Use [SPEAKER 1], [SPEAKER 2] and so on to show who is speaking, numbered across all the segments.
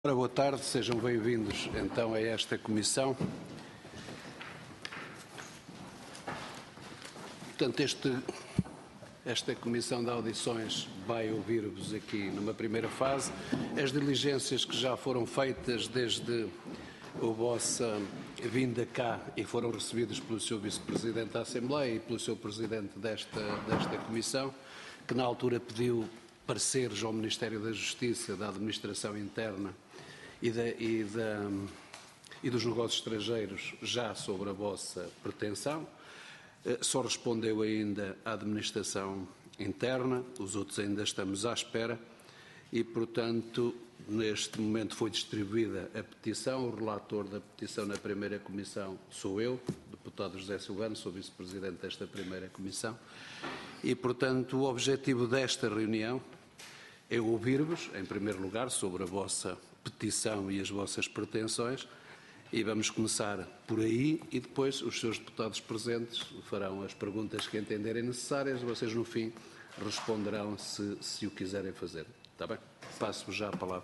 [SPEAKER 1] Ora, boa tarde, sejam bem-vindos então a esta comissão. Portanto, esta comissão de audições vai ouvir-vos aqui numa primeira fase as diligências que já foram feitas desde a vossa vinda cá e foram recebidas pelo Sr. Vice-Presidente da Assembleia e pelo Sr. Presidente desta comissão, que na altura pediu pareceres ao Ministério da Justiça, da Administração Interna e dos negócios estrangeiros já sobre a vossa pretensão. Só respondeu ainda a Administração Interna, os outros ainda estamos à espera e, portanto, neste momento foi distribuída a petição. O relator da petição na primeira comissão sou eu, deputado José Silvano, sou vice-presidente desta primeira comissão e, portanto, o objetivo desta reunião é ouvir-vos, em primeiro lugar, sobre a vossa petição e as vossas pretensões, e vamos começar por aí e depois os seus deputados presentes farão as perguntas que entenderem necessárias e vocês no fim responderão se o quiserem fazer. Está bem? Passo já a palavra.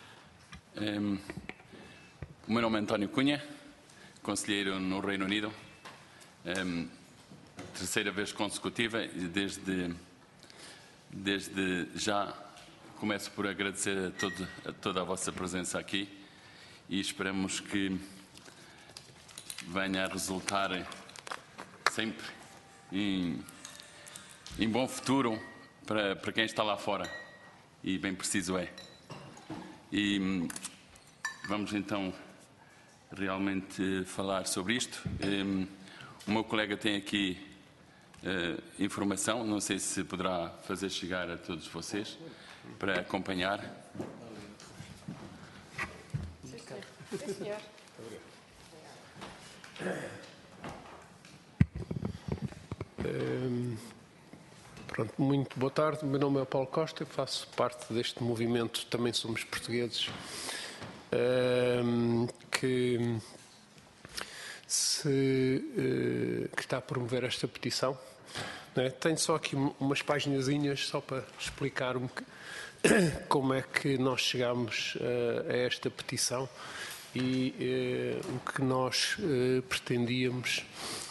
[SPEAKER 2] O meu nome é António Cunha, conselheiro no Reino Unido, terceira vez consecutiva e desde já começo por agradecer a toda a vossa presença aqui e esperamos que venha a resultar sempre em bom futuro para quem está lá fora, e bem preciso é. E vamos então realmente falar sobre isto. O meu colega tem aqui informação, não sei se poderá fazer chegar a todos vocês para acompanhar.
[SPEAKER 3] Sim, senhor.
[SPEAKER 4] Pronto, muito boa tarde. O meu nome é Paulo Costa, faço parte deste movimento Também Somos Portugueses, que está a promover esta petição. Tenho só aqui umas paginazinhas só para explicar como é que nós chegámos a esta petição e o que nós pretendíamos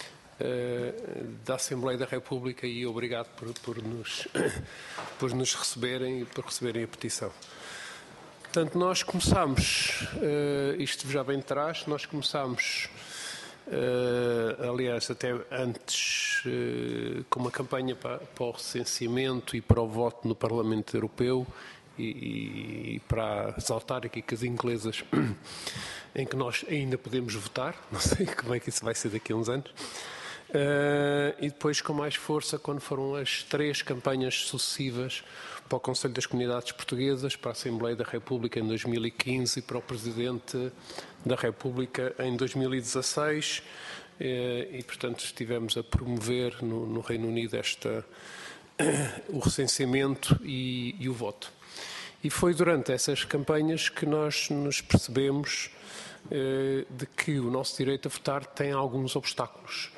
[SPEAKER 4] da Assembleia da República, e obrigado por nos receberem e por receberem a petição. Portanto, nós começámos, isto já vem de trás, nós começámos, aliás, até antes, com uma campanha para o recenseamento e para o voto no Parlamento Europeu e para as autárquicas inglesas, em que nós ainda podemos votar, não sei como é que isso vai ser daqui a uns anos, e depois com mais força quando foram as 3 campanhas sucessivas para o Conselho das Comunidades Portuguesas, para a Assembleia da República em 2015 e para o Presidente da República em 2016, e portanto estivemos a promover no Reino Unido o recenseamento e o voto. E foi durante essas campanhas que nós nos percebemos de que o nosso direito a votar tem alguns obstáculos,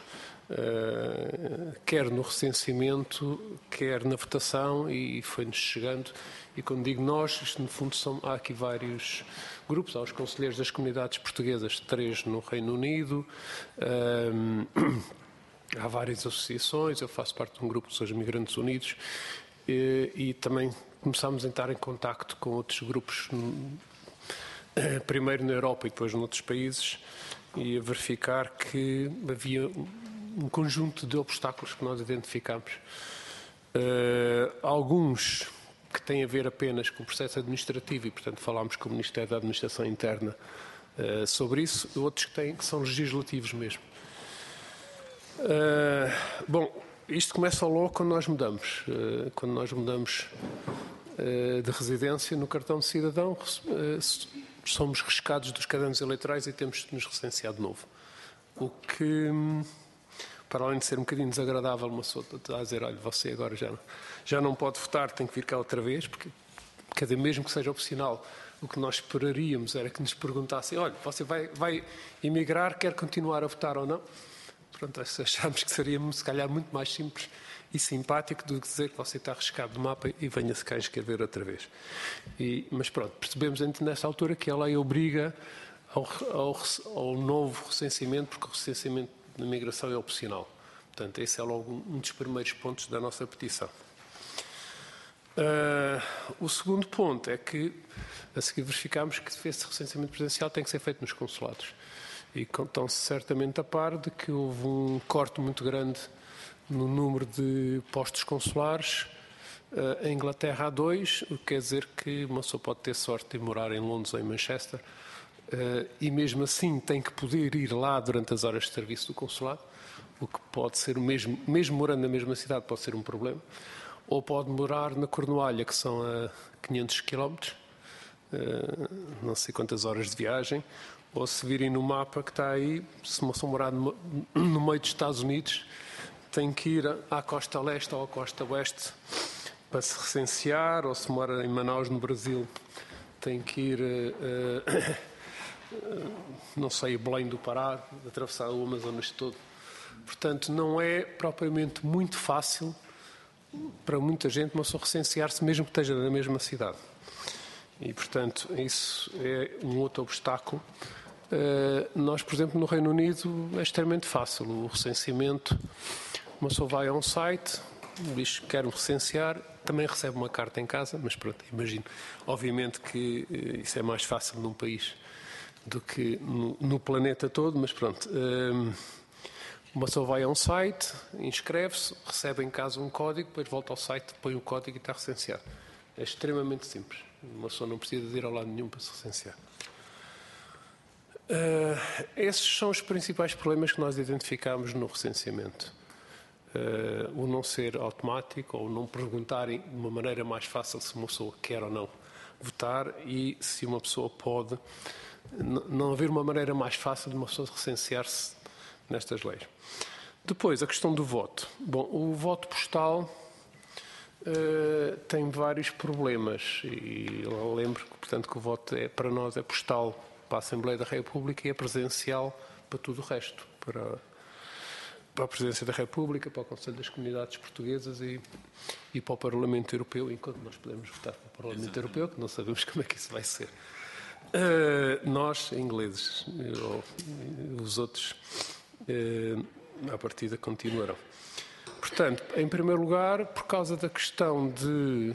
[SPEAKER 4] quer no recenseamento, quer na votação, e foi-nos chegando. E quando digo nós, isto no fundo há aqui vários grupos. Há os conselheiros das comunidades portuguesas, 3 no Reino Unido, há várias associações, eu faço parte de um grupo dos Imigrantes Unidos, e também começámos a entrar em contacto com outros grupos, primeiro na Europa e depois noutros países, e a verificar que havia um conjunto de obstáculos que nós identificámos. Alguns que têm a ver apenas com o processo administrativo e, portanto, falámos com o Ministério da Administração Interna sobre isso, outros que são legislativos mesmo. Bom, isto começa logo quando nós mudamos. Quando nós mudamos de residência no cartão de cidadão, somos rescatados dos cadernos eleitorais e temos de nos recensear de novo. O que, para além de ser um bocadinho desagradável, uma pessoa está a dizer, olha, você agora já não pode votar, tem que vir cá outra vez, porque mesmo que seja opcional, o que nós esperaríamos era que nos perguntassem, olha, você vai emigrar, quer continuar a votar ou não? Pronto, achámos que seria, se calhar, muito mais simples e simpático do que dizer que você está arriscado no mapa e venha-se cá inscrever outra vez. Mas pronto, percebemos nesta altura que a lei obriga ao novo recenseamento, porque o recenseamento da migração é opcional. Portanto, esse é logo um dos primeiros pontos da nossa petição. O segundo ponto é que, a seguir, verificámos que esse recenseamento presencial tem que ser feito nos consulados. E estão-se certamente a par de que houve um corte muito grande no número de postos consulares. Em Inglaterra há 2, o que quer dizer que uma pessoa pode ter sorte de morar em Londres ou em Manchester e mesmo assim tem que poder ir lá durante as horas de serviço do consulado, o que pode ser, mesmo morando na mesma cidade, pode ser um problema. Ou pode morar na Cornualha, que são a 500 km, não sei quantas horas de viagem, ou se virem no mapa que está aí, se uma pessoa morar no meio dos Estados Unidos, tem que ir à costa leste ou à costa oeste para se recensear, ou se mora em Manaus, no Brasil, tem que ir, não sei, Belém do Pará, atravessar o Amazonas todo. Portanto, não é propriamente muito fácil para muita gente uma pessoa recensear-se, mesmo que esteja na mesma cidade. E, portanto, isso é um outro obstáculo. Nós, por exemplo, no Reino Unido é extremamente fácil. O recenseamento, uma pessoa vai a um site, diz que quer recensear, também recebe uma carta em casa, mas pronto, imagino. Obviamente que isso é mais fácil num país do que no planeta todo, mas pronto. Uma pessoa vai a um site, inscreve-se, recebe em casa um código, depois volta ao site, põe o código e está recenseado. É extremamente simples. Uma pessoa não precisa de ir ao lado nenhum para se recensear. Esses são os principais problemas que nós identificamos no recenseamento. O não ser automático ou não perguntarem de uma maneira mais fácil se uma pessoa quer ou não votar e se uma pessoa pode. Não haver uma maneira mais fácil de uma pessoa recensear-se nestas leis. Depois, a questão do voto. Bom, o voto postal tem vários problemas e eu lembro, portanto, que o voto para nós é postal para a Assembleia da República e é presencial para tudo o resto, para a Presidência da República, para o Conselho das Comunidades Portuguesas e para o Parlamento Europeu, enquanto nós podemos votar para o Parlamento Europeu, que não sabemos como é que isso vai ser. Nós, ingleses, os outros, à partida continuarão. Portanto, em primeiro lugar, por causa da questão de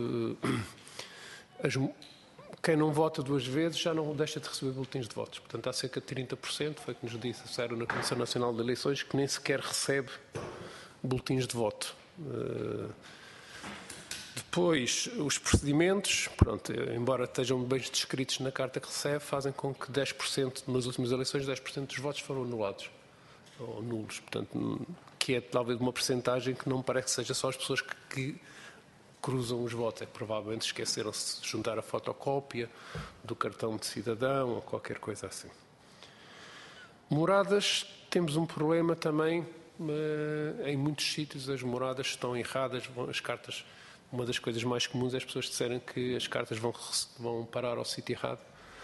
[SPEAKER 4] quem não vota 2 vezes já não deixa de receber boletins de votos. Portanto, há cerca de 30%, foi o que nos disse a Sérgio na Comissão Nacional de Eleições, que nem sequer recebe boletins de voto. Depois, os procedimentos, pronto, embora estejam bem descritos na carta que recebe, fazem com que 10%, nas últimas eleições, 10% dos votos foram anulados, ou nulos, portanto, que é talvez uma percentagem que não me parece que seja só as pessoas que cruzam os votos, é que provavelmente esqueceram-se de juntar a fotocópia do cartão de cidadão ou qualquer coisa assim. Moradas, temos um problema também, em muitos sítios as moradas estão erradas, as cartas, uma das coisas mais comuns é as pessoas disserem que as cartas vão parar ao sítio errado.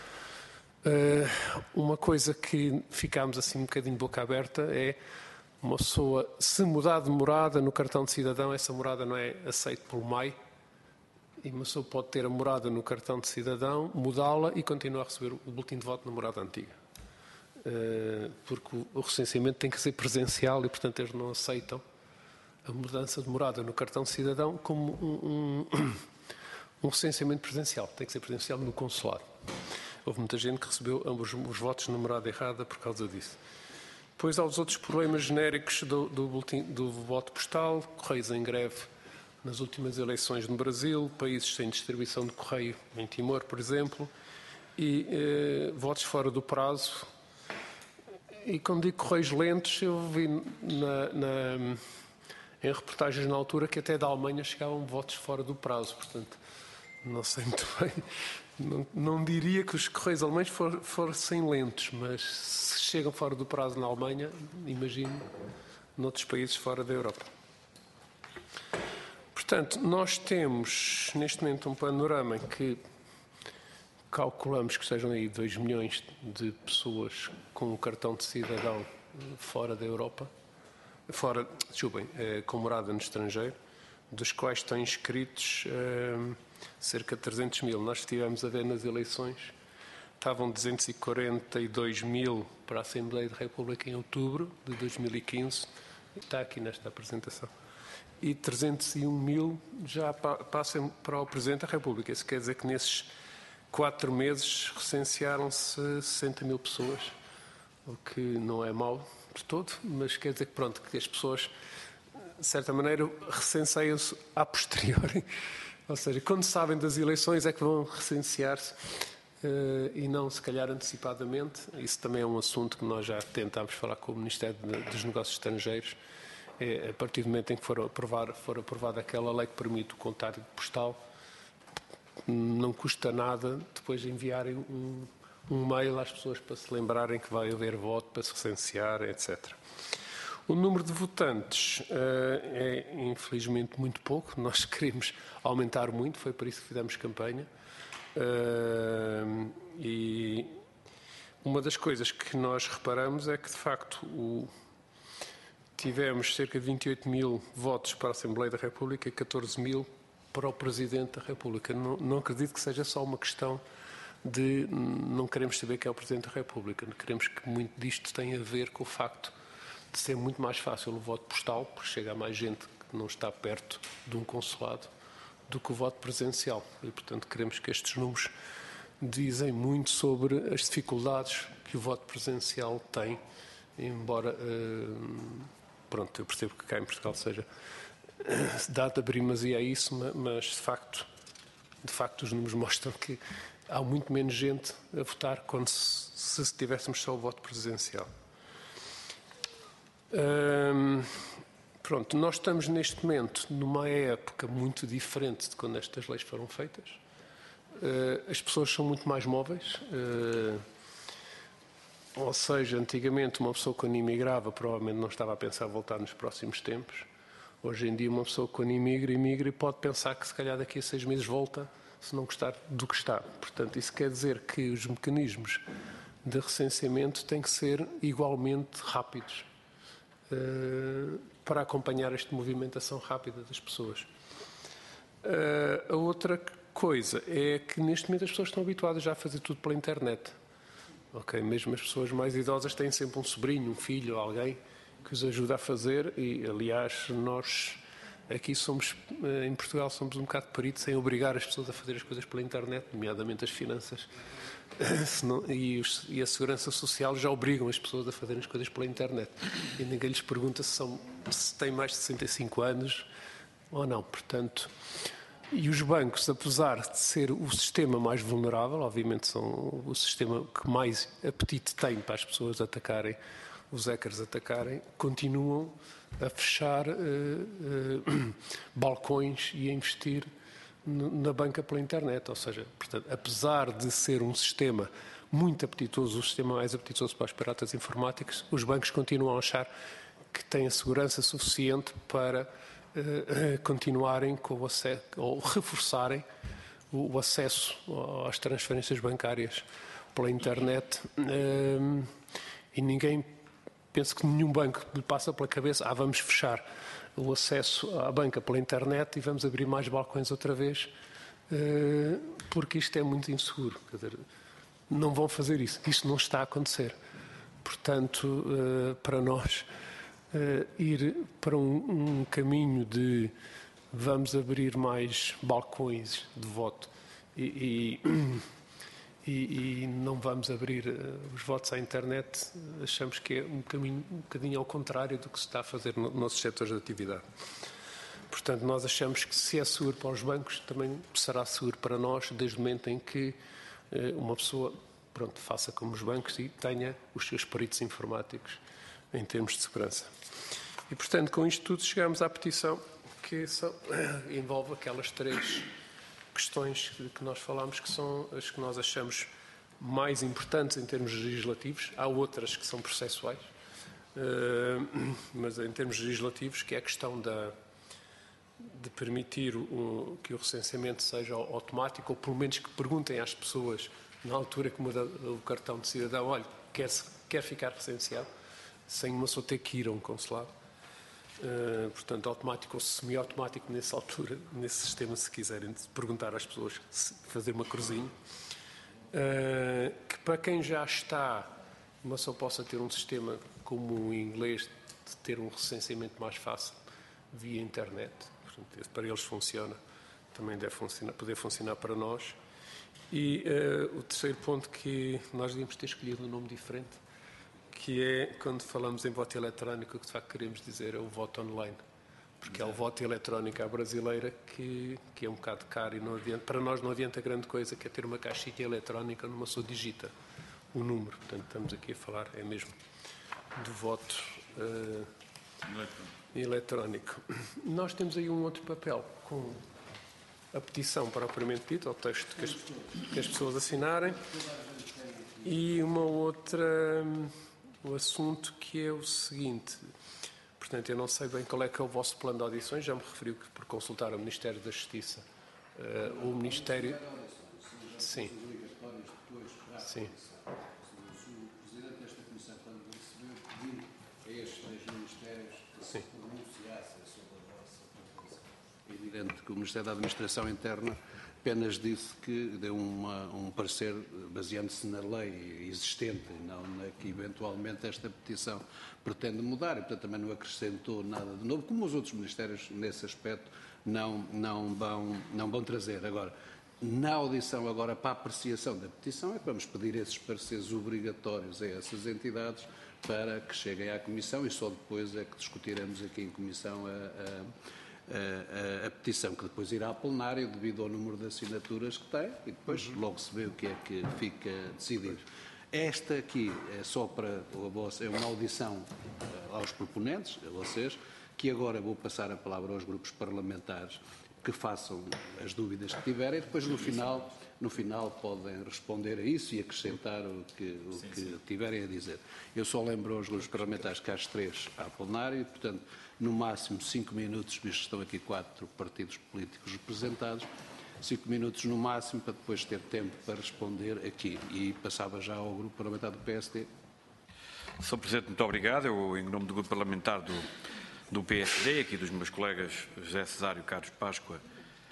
[SPEAKER 4] Uma coisa que ficámos assim um bocadinho de boca aberta é uma pessoa, se mudar de morada no cartão de cidadão, essa morada não é aceita pelo MAI, e uma pessoa pode ter a morada no cartão de cidadão, mudá-la e continuar a receber o boletim de voto na morada antiga. Porque o recenseamento tem que ser presencial e, portanto, eles não aceitam a mudança de morada no cartão de cidadão como um recenseamento presencial. Tem que ser presencial no consulado. Houve muita gente que recebeu os votos na morada errada por causa disso. Depois há os outros problemas genéricos do voto postal, correios em greve nas últimas eleições no Brasil, países sem distribuição de correio em Timor, por exemplo, e votos fora do prazo. E quando digo correios lentos, eu vi em reportagens na altura que até da Alemanha chegavam votos fora do prazo, portanto, não sei muito bem. Não diria que os correios alemães fossem lentos, mas se chegam fora do prazo na Alemanha, imagino noutros países fora da Europa. Portanto, nós temos neste momento um panorama em que calculamos que sejam aí 2 milhões de pessoas com o cartão de cidadão fora da Europa. com morada no estrangeiro, dos quais estão inscritos cerca de 300 mil. Nós estivemos a ver nas eleições, estavam 242 mil para a Assembleia da República em outubro de 2015, está aqui nesta apresentação, e 301 mil já passam para o Presidente da República. Isso quer dizer que nesses 4 meses recensearam-se 60 mil pessoas, o que não é mau de todo, mas quer dizer que, pronto, que as pessoas, de certa maneira, recenseiam-se a posteriori. Ou seja, quando sabem das eleições é que vão recensear-se e não, se calhar, antecipadamente. Isso também é um assunto que nós já tentámos falar com o Ministério dos Negócios Estrangeiros. A partir do momento em que for aprovada aquela lei que permite o contário postal, não custa nada depois enviarem um mail às pessoas para se lembrarem que vai haver voto, para se recensear, etc. O número de votantes é, infelizmente, muito pouco. Nós queremos aumentar muito, foi por isso que fizemos campanha. E uma das coisas que nós reparamos é que, de facto, tivemos cerca de 28 mil votos para a Assembleia da República e 14 mil para o Presidente da República. Não acredito que seja só uma questão de não queremos saber quem é o Presidente da República. Queremos que muito disto tenha a ver com o facto de ser muito mais fácil o voto postal, porque chega a mais gente que não está perto de um consulado, do que o voto presencial. E, portanto, queremos que estes números dizem muito sobre as dificuldades que o voto presencial tem, embora, pronto, eu percebo que cá em Portugal seja dada primazia a isso, mas de facto os números mostram que há muito menos gente a votar quando se tivéssemos só o voto presencial. Pronto, nós estamos neste momento numa época muito diferente de quando estas leis foram feitas. As pessoas são muito mais móveis, ou seja, antigamente uma pessoa quando imigrava provavelmente não estava a pensar voltar nos próximos tempos. Hoje em dia uma pessoa quando imigra e pode pensar que se calhar daqui a 6 meses volta, se não gostar do que está. Portanto, isso quer dizer que os mecanismos de recenseamento têm que ser igualmente rápidos para acompanhar esta movimentação rápida das pessoas. A outra coisa é que neste momento as pessoas estão habituadas já a fazer tudo pela internet. Okay? Mesmo as pessoas mais idosas têm sempre um sobrinho, um filho, alguém que os ajuda a fazer e, aliás, nós aqui em Portugal somos um bocado peritos em obrigar as pessoas a fazer as coisas pela internet, nomeadamente as finanças. E a segurança social já obrigam as pessoas a fazerem as coisas pela internet. E ninguém lhes pergunta se têm mais de 65 anos ou não. Portanto, e os bancos, apesar de ser o sistema mais vulnerável, obviamente são o sistema que mais apetite tem para as pessoas atacarem, os hackers atacarem, continuam a fechar balcões e a investir na banca pela internet. Ou seja, portanto, apesar de ser um sistema muito apetitoso, o sistema mais apetitoso para os piratas informáticos, os bancos continuam a achar que têm a segurança suficiente para continuarem com o acesso, ou reforçarem o acesso às transferências bancárias pela internet. E ninguém, penso que nenhum banco lhe passa pela cabeça, vamos fechar o acesso à banca pela internet e vamos abrir mais balcões outra vez, porque isto é muito inseguro. Quer dizer, não vão fazer isso. Isto não está a acontecer. Portanto, para nós, ir para um caminho de vamos abrir mais balcões de voto e não vamos abrir os votos à internet, achamos que é um caminho um bocadinho ao contrário do que se está a fazer nos nossos setores de atividade. Portanto, nós achamos que se é seguro para os bancos, também será seguro para nós, desde o momento em que uma pessoa, pronto, faça como os bancos e tenha os seus peritos informáticos em termos de segurança. E, portanto, com isto tudo chegamos à petição que envolve aquelas 3 questões que nós falámos, que são as que nós achamos mais importantes em termos legislativos. Há outras que são processuais, mas em termos legislativos, que é a questão de permitir que o recenseamento seja automático, ou pelo menos que perguntem às pessoas, na altura que muda o cartão de cidadão, olha, quer ficar recenseado, sem uma pessoa ter que ir a um consulado. portanto, automático ou semi-automático nessa altura, nesse sistema, se quiserem perguntar às pessoas, fazer uma cruzinha, que para quem já está, mas só possa ter um sistema como o inglês, de ter um recenseamento mais fácil via internet, portanto, para eles funciona, também deve poder funcionar para nós. E o terceiro ponto que nós devíamos ter escolhido um nome diferente, que é, quando falamos em voto eletrónico, o que de facto queremos dizer é o voto online. Porque é o voto eletrónico à brasileira que é um bocado caro e não adianta, para nós não adianta grande coisa, que é ter uma caixinha eletrónica onde uma pessoa digita o número. Portanto, estamos aqui a falar, é mesmo, do voto eletrónico. Nós temos aí um outro papel, com a petição propriamente dita, o texto que as pessoas assinarem, e uma outra... o assunto que é o seguinte, portanto, eu não sei bem qual é que é o vosso plano de audições, já me referiu que por consultar o Ministério da Justiça, o Ministério... Sim. Sim.
[SPEAKER 1] O Presidente desta Comissão, quando recebeu, pediu a estes 3 ministérios que se pronunciassem sobre a vossa proposição. É evidente que o Ministério da Administração Interna apenas disse que deu um parecer baseando-se na lei existente, não na que eventualmente esta petição pretende mudar, e portanto também não acrescentou nada de novo, como os outros ministérios nesse aspecto não vão trazer. Agora, na audição agora para a apreciação da petição é que vamos pedir esses pareceres obrigatórios a essas entidades para que cheguem à Comissão, e só depois é que discutiremos aqui em Comissão a petição, que depois irá a plenário devido ao número de assinaturas que tem, e depois logo se vê o que é que fica decidido. Esta aqui é só para é uma audição aos proponentes, a vocês, que agora vou passar a palavra aos grupos parlamentares que façam as dúvidas que tiverem, e depois no final podem responder a isso e acrescentar o que tiverem a dizer. Eu só lembro aos grupos parlamentares que às 3 há plenário, e portanto, no máximo 5 minutos, visto que estão aqui 4 partidos políticos representados, 5 minutos no máximo, para depois ter tempo para responder aqui. E passava já ao grupo parlamentar do PSD.
[SPEAKER 5] Sr. Presidente, muito obrigado. Eu, em nome do grupo parlamentar do PSD, aqui dos meus colegas José Cesário e Carlos Páscoa,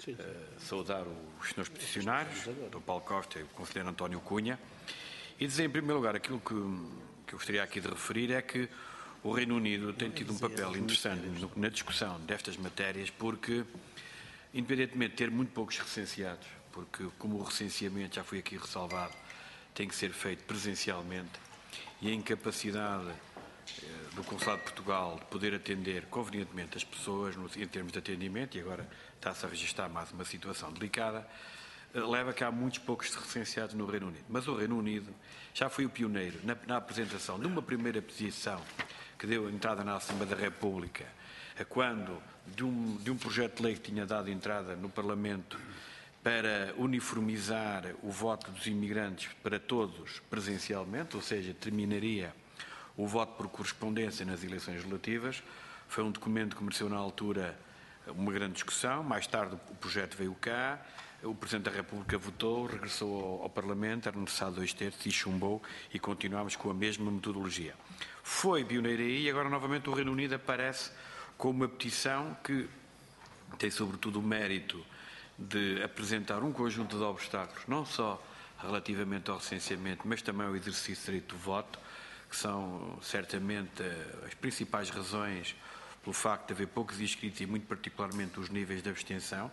[SPEAKER 5] saudar os senhores peticionários, Dr. Paulo Costa e o conselheiro António Cunha, e dizer, em primeiro lugar, aquilo que eu gostaria aqui de referir é que o Reino Unido tem tido um papel interessante na discussão destas matérias, porque, independentemente de ter muito poucos recenseados, porque, como o recenseamento já foi aqui ressalvado, tem que ser feito presencialmente, e a incapacidade do Consulado de Portugal de poder atender convenientemente as pessoas em termos de atendimento, e agora está-se a registrar mais uma situação delicada, leva a que há muitos poucos recenseados no Reino Unido. Mas o Reino Unido já foi o pioneiro na apresentação de uma primeira petição que deu entrada na Assembleia da República, quando de um projeto de lei que tinha dado entrada no Parlamento para uniformizar o voto dos imigrantes para todos presencialmente, ou seja, terminaria o voto por correspondência nas eleições legislativas. Foi um documento que mereceu na altura uma grande discussão. Mais tarde o projeto veio cá, o Presidente da República votou, regressou ao Parlamento, era necessário 2/3 e chumbou, e continuámos com a mesma metodologia. Foi pioneiro aí, e agora novamente o Reino Unido aparece com uma petição que tem sobretudo o mérito de apresentar um conjunto de obstáculos, não só relativamente ao recenseamento, mas também ao exercício do direito de voto, que são certamente as principais razões pelo facto de haver poucos inscritos e muito particularmente os níveis de abstenção.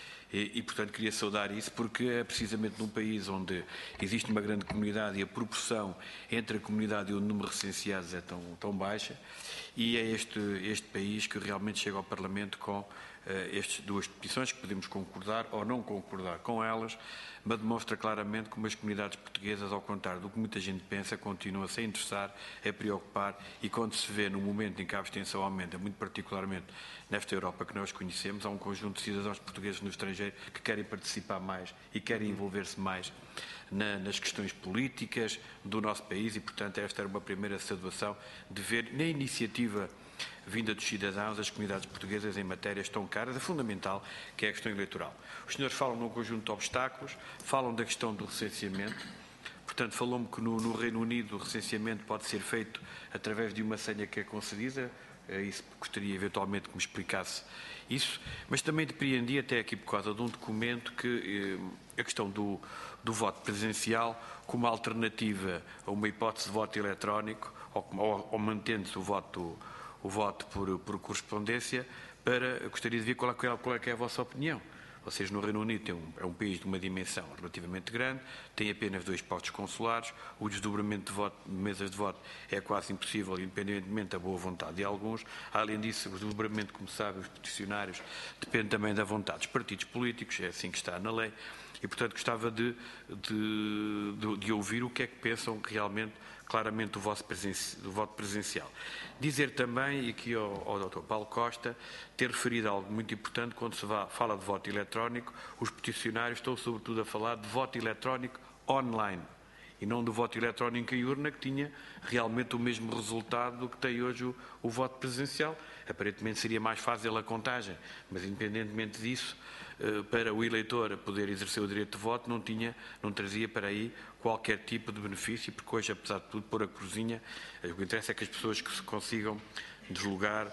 [SPEAKER 5] E, portanto, queria saudar isso, porque é precisamente num país onde existe uma grande comunidade e a proporção entre a comunidade e o número de recenseados é tão baixa, e é este país que realmente chega ao Parlamento com estas duas petições, que podemos concordar ou não concordar com elas, mas demonstra claramente como as comunidades portuguesas, ao contrário do que muita gente pensa, continuam-se a interessar, a preocupar, e quando se vê no momento em que a abstenção aumenta, muito particularmente nesta Europa que nós conhecemos, há um conjunto de cidadãos portugueses no estrangeiro que querem participar mais e querem envolver-se mais nas questões políticas do nosso país, e, portanto, esta era uma primeira saudação de ver na iniciativa vinda dos cidadãos, as comunidades portuguesas em matérias tão caras, é fundamental, que é a questão eleitoral. Os senhores falam num conjunto de obstáculos, falam da questão do recenseamento. Portanto, falou-me que no Reino Unido o recenseamento pode ser feito através de uma senha que é concedida, Isso gostaria eventualmente que me explicasse isso, mas também depreendi até aqui por causa de um documento que a questão do voto presencial como alternativa a uma hipótese de voto eletrónico ou mantendo-se o voto por correspondência, gostaria de ver qual é que é a vossa opinião. Vocês no Reino Unido é um país de uma dimensão relativamente grande, tem apenas 2 postos consulares, o desdobramento de mesas de voto é quase impossível, independentemente da boa vontade de alguns. Além disso, o desdobramento, como sabem, os peticionários, depende também da vontade dos partidos políticos, é assim que está na lei, e portanto gostava de ouvir o que é que pensam realmente, claramente, do voto presencial. Dizer também, e aqui ao Dr. Paulo Costa, ter referido algo muito importante, quando se fala de voto eletrónico, os peticionários estão sobretudo a falar de voto eletrónico online, e não do voto eletrónico em urna, que tinha realmente o mesmo resultado que tem hoje o voto presencial. Aparentemente seria mais fácil a contagem, mas independentemente disso, para o eleitor poder exercer o direito de voto, não trazia para aí qualquer tipo de benefício, porque hoje, apesar de tudo, pôr a cruzinha, o que interessa é que as pessoas que se consigam deslocar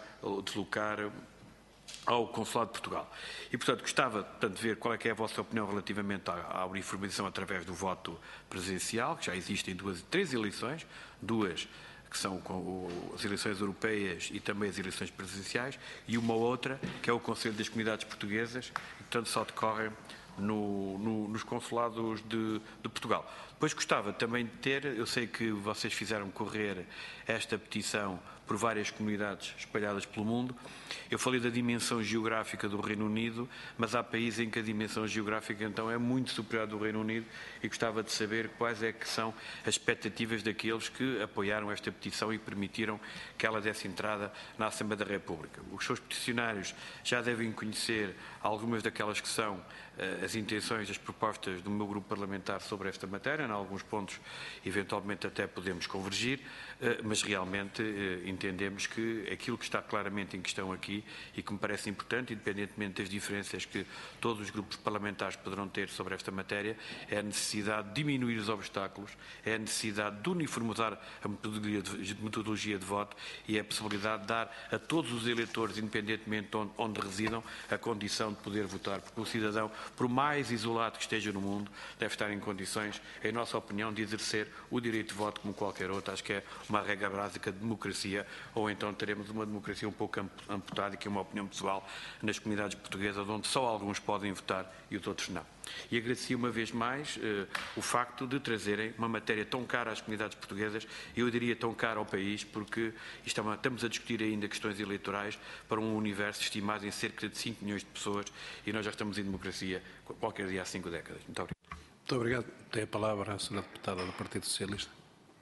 [SPEAKER 5] ao Consulado de Portugal. E, portanto, gostava de ver qual é que é a vossa opinião relativamente à uniformização através do voto presencial, que já existem 3 eleições, 2 que são as eleições europeias e também as eleições presidenciais, e uma outra, que é o Conselho das Comunidades Portuguesas, e, portanto, só decorrem nos consulados de Portugal. Depois gostava também de ter, eu sei que vocês fizeram correr esta petição por várias comunidades espalhadas pelo mundo. Eu falei da dimensão geográfica do Reino Unido, mas há países em que a dimensão geográfica então é muito superior à do Reino Unido, e gostava de saber quais é que são as expectativas daqueles que apoiaram esta petição e permitiram que ela desse entrada na Assembleia da República. Os seus peticionários já devem conhecer algumas daquelas que são as intenções, as propostas do meu grupo parlamentar sobre esta matéria. Em alguns pontos, eventualmente, até podemos convergir, mas realmente entendemos que aquilo que está claramente em questão aqui e que me parece importante, independentemente das diferenças que todos os grupos parlamentares poderão ter sobre esta matéria, é a necessidade de diminuir os obstáculos, é a necessidade de uniformizar a metodologia de voto e a possibilidade de dar a todos os eleitores, independentemente de onde residam, a condição de poder votar, porque o cidadão, por mais isolado que esteja no mundo, deve estar em condições, em nossa opinião, de exercer o direito de voto como qualquer outro. Acho que é uma regra básica de democracia, ou então teremos uma democracia um pouco amputada, que é uma opinião pessoal, nas comunidades portuguesas, onde só alguns podem votar e os outros não. E agradecia uma vez mais o facto de trazerem uma matéria tão cara às comunidades portuguesas, eu diria tão cara ao país, porque estamos a discutir ainda questões eleitorais para um universo estimado em cerca de 5 milhões de pessoas, e nós já estamos em democracia qualquer dia há 5 décadas. Muito obrigado.
[SPEAKER 1] Muito obrigado. Tem a palavra a Sra. Deputada do Partido Socialista.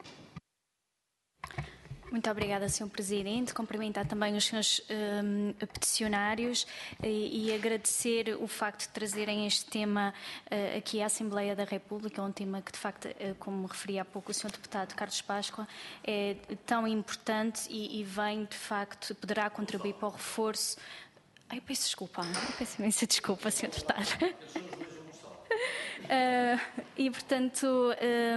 [SPEAKER 6] Muito obrigada, Sr. Presidente. Cumprimentar também os senhores peticionários e agradecer o facto de trazerem este tema aqui à Assembleia da República, um tema que, de facto, como referia há pouco o Sr. Deputado Carlos Páscoa, é tão importante e vem, de facto, poderá contribuir para o reforço. Eu peço desculpa, peço imensa desculpa, Sr. Deputado. E, portanto,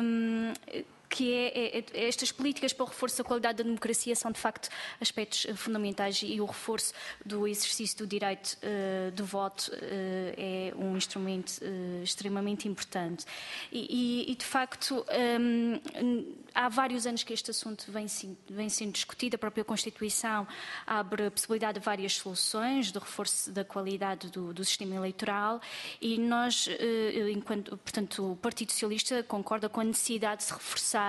[SPEAKER 6] estas políticas para o reforço da qualidade da democracia são, de facto, aspectos fundamentais, e o reforço do exercício do direito de voto é um instrumento extremamente importante. E, de facto, há vários anos que este assunto vem sendo discutido. A própria Constituição abre a possibilidade de várias soluções de reforço da qualidade do sistema eleitoral, e nós, enquanto, portanto, o Partido Socialista concorda com a necessidade de se reforçar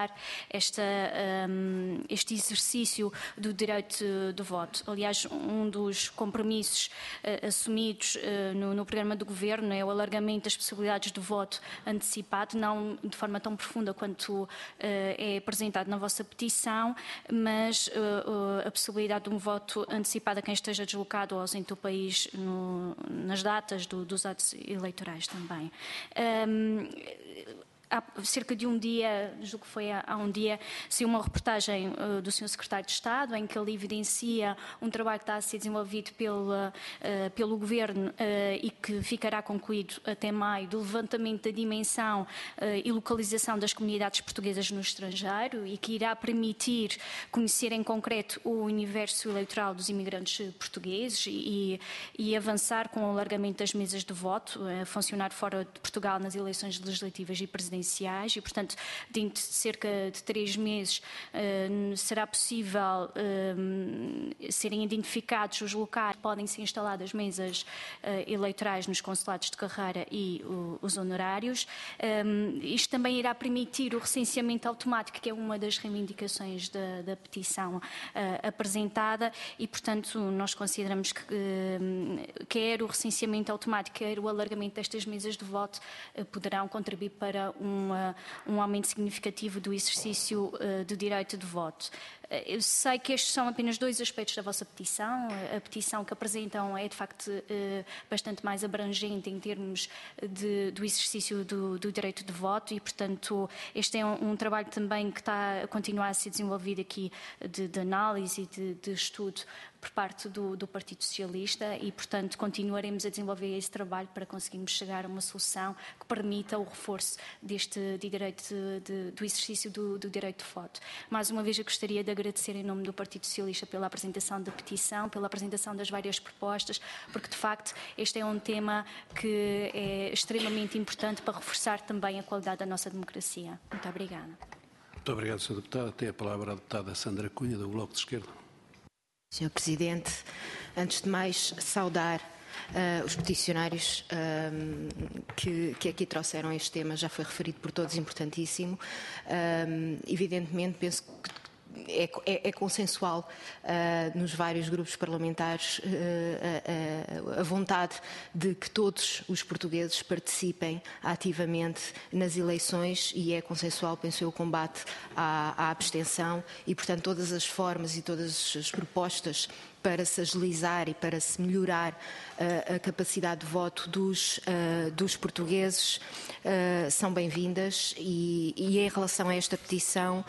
[SPEAKER 6] este exercício do direito de voto. Aliás, um dos compromissos assumidos no programa do Governo é o alargamento das possibilidades de voto antecipado, não de forma tão profunda quanto é apresentado na vossa petição, mas a possibilidade de um voto antecipado a quem esteja deslocado ou ausente do país nas datas dos atos eleitorais também. há cerca de um dia, julgo que foi há um dia, saiu uma reportagem do Sr. Secretário de Estado em que ele evidencia um trabalho que está a ser desenvolvido pelo Governo e que ficará concluído até maio, do levantamento da dimensão e localização das comunidades portuguesas no estrangeiro e que irá permitir conhecer em concreto o universo eleitoral dos imigrantes portugueses e avançar com o alargamento das mesas de voto, a funcionar fora de Portugal nas eleições legislativas e presidenciais e, portanto, dentro de cerca de 3 meses será possível serem identificados os locais que podem ser instaladas mesas eleitorais nos consulados de carreira e os honorários. Isto também irá permitir o recenseamento automático, que é uma das reivindicações da petição apresentada e, portanto, nós consideramos que quer o recenseamento automático, quer o alargamento destas mesas de voto poderão contribuir para um aumento significativo do exercício do direito de voto. Eu sei que estes são apenas 2 aspectos da vossa petição. A petição que apresentam é, de facto, bastante mais abrangente em termos do exercício do direito de voto e, portanto, este é um trabalho também que está a continuar a ser desenvolvido aqui de análise e de estudo por parte do Partido Socialista e, portanto, continuaremos a desenvolver esse trabalho para conseguirmos chegar a uma solução que permita o reforço deste direito do exercício do direito de voto. Mais uma vez, eu gostaria de agradecer em nome do Partido Socialista pela apresentação da petição, pela apresentação das várias propostas, porque, de facto, este é um tema que é extremamente importante para reforçar também a qualidade da nossa democracia. Muito obrigada.
[SPEAKER 1] Muito obrigado, Sr. Deputado. Tem a palavra a deputada Sandra Cunha, do Bloco de Esquerda.
[SPEAKER 7] Sr. Presidente, antes de mais saudar os peticionários que aqui trouxeram este tema, já foi referido por todos, importantíssimo. Evidentemente, penso que é consensual nos vários grupos parlamentares a vontade de que todos os portugueses participem ativamente nas eleições e é consensual, penso eu, o combate à abstenção e, portanto, todas as formas e todas as propostas para se agilizar e para se melhorar a capacidade de voto dos portugueses são bem-vindas e em relação a esta petição,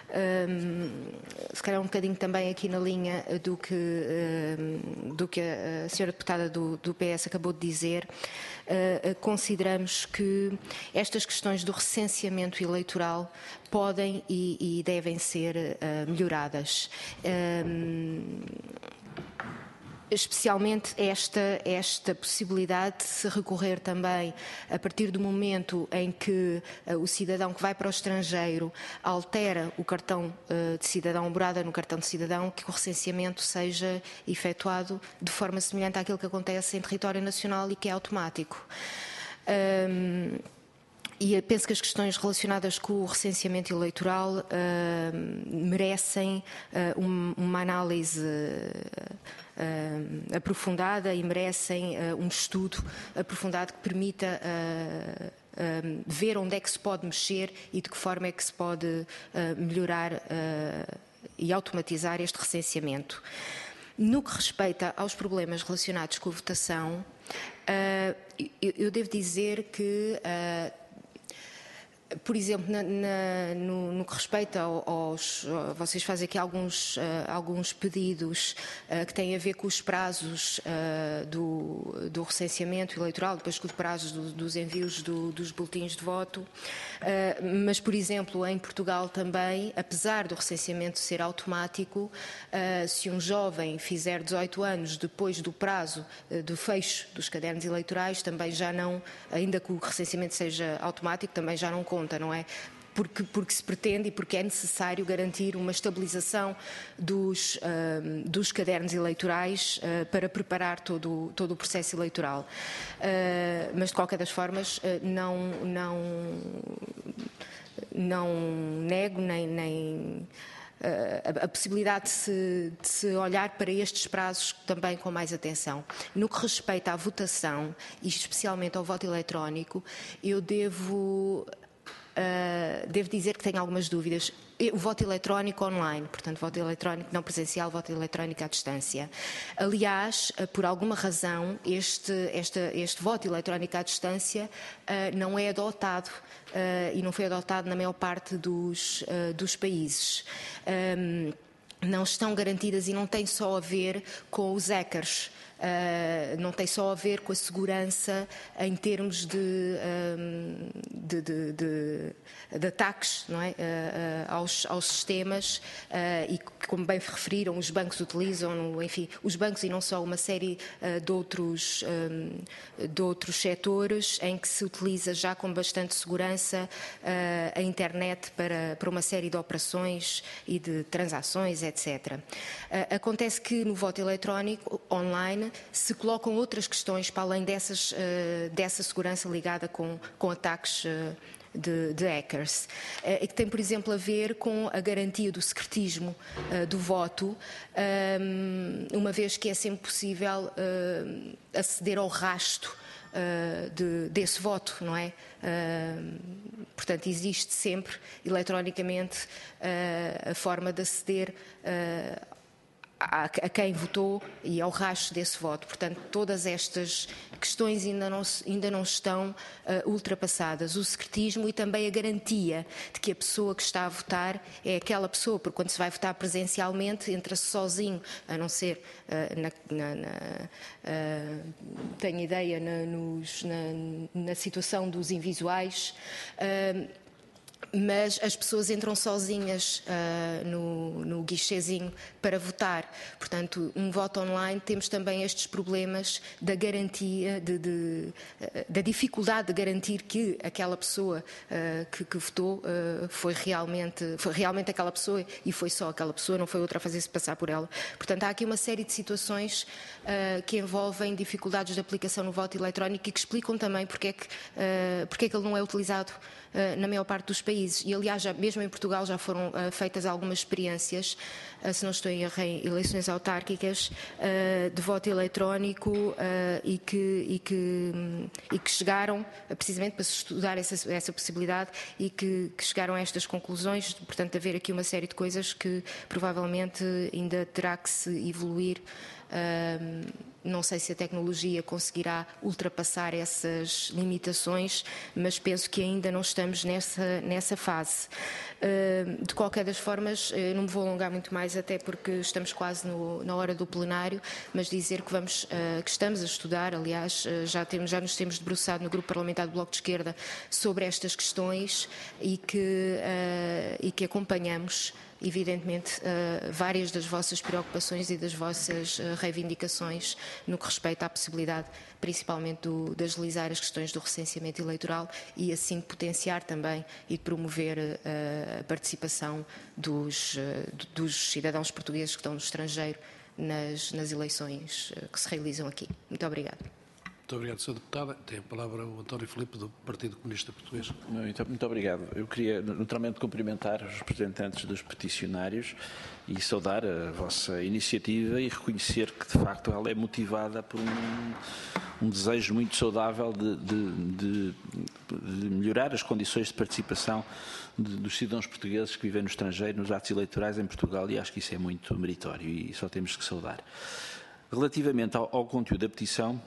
[SPEAKER 7] se calhar um bocadinho também aqui na linha do que a senhora deputada do PS acabou de dizer, consideramos que estas questões do recenseamento eleitoral podem e devem ser melhoradas. Especialmente esta possibilidade de se recorrer também a partir do momento em que o cidadão que vai para o estrangeiro altera o cartão de cidadão, a morada no cartão de cidadão, que o recenseamento seja efetuado de forma semelhante àquilo que acontece em território nacional e que é automático. E penso que as questões relacionadas com o recenseamento eleitoral merecem uma análise aprofundada e merecem um estudo aprofundado que permita ver onde é que se pode mexer e de que forma é que se pode melhorar e automatizar este recenseamento. No que respeita aos problemas relacionados com a votação, eu devo dizer que por exemplo, no que respeita vocês fazem aqui alguns pedidos que têm a ver com os prazos do recenseamento eleitoral, depois com os prazos dos envios dos boletins de voto, mas, por exemplo, em Portugal também, apesar do recenseamento ser automático, se um jovem fizer 18 anos depois do prazo do fecho dos cadernos eleitorais, também já não, ainda que o recenseamento seja automático, também já não conta, não é? Porque se pretende e porque é necessário garantir uma estabilização dos cadernos eleitorais para preparar todo o processo eleitoral. Mas, de qualquer das formas, não nego nem a possibilidade de se olhar para estes prazos também com mais atenção. No que respeita à votação, e especialmente ao voto eletrónico, eu devo devo dizer que tenho algumas dúvidas. O voto eletrónico online, portanto, voto eletrónico não presencial, voto eletrónico à distância. Aliás, por alguma razão, este voto eletrónico à distância não é adotado e não foi adotado na maior parte dos países. Não estão garantidas e não tem só a ver com os hackers. Não tem só a ver com a segurança em termos de ataques, não é? aos sistemas e, como bem referiram, os bancos utilizam, enfim, os bancos e não só, uma série de outros setores em que se utiliza já com bastante segurança a internet para uma série de operações e de transações, etc. Acontece que no voto eletrónico online se colocam outras questões para além dessa segurança ligada com ataques de hackers, e que tem, por exemplo, a ver com a garantia do secretismo do voto, uma vez que é sempre possível aceder ao rastro desse voto, não é? Portanto, existe sempre, eletronicamente, a forma de aceder a quem votou e ao rastro desse voto. Portanto, todas estas questões ainda não estão ultrapassadas. O secretismo e também a garantia de que a pessoa que está a votar é aquela pessoa, porque quando se vai votar presencialmente entra-se sozinho, a não ser, tenho ideia, na situação dos invisuais, mas as pessoas entram sozinhas no guichezinho para votar. Portanto, um voto online, temos também estes problemas da garantia, da dificuldade de garantir que aquela pessoa que votou foi realmente aquela pessoa e foi só aquela pessoa, não foi outra a fazer-se passar por ela. Portanto, há aqui uma série de situações que envolvem dificuldades de aplicação no voto eletrónico e que explicam também porque é que ele não é utilizado na maior parte dos países. E, aliás, mesmo em Portugal já foram feitas algumas experiências, se não estou em erro, em eleições autárquicas, de voto eletrónico e que chegaram, precisamente para se estudar essa possibilidade, e que chegaram a estas conclusões. Portanto, haver aqui uma série de coisas que provavelmente ainda terá que se evoluir. Não sei se a tecnologia conseguirá ultrapassar essas limitações, mas penso que ainda não estamos nessa fase. De qualquer das formas, não me vou alongar muito mais, até porque estamos quase na hora do plenário, mas dizer que estamos a estudar, aliás, já nos temos debruçado no Grupo Parlamentar do Bloco de Esquerda sobre estas questões e que acompanhamos, evidentemente, várias das vossas preocupações e das vossas reivindicações no que respeita à possibilidade, principalmente, de agilizar as questões do recenseamento eleitoral e, assim, de potenciar também e de promover a participação dos cidadãos portugueses que estão no estrangeiro nas eleições que se realizam aqui. Muito obrigada.
[SPEAKER 1] Muito obrigado, Sr. Deputada. Tem a palavra o António Filipe, do Partido Comunista Português.
[SPEAKER 8] Muito obrigado. Eu queria, naturalmente, cumprimentar os representantes dos peticionários e saudar a vossa iniciativa e reconhecer que, de facto, ela é motivada por um desejo muito saudável de melhorar as condições de participação dos cidadãos portugueses que vivem no estrangeiro, nos atos eleitorais em Portugal, e acho que isso é muito meritório e só temos que saudar. Relativamente ao conteúdo da petição,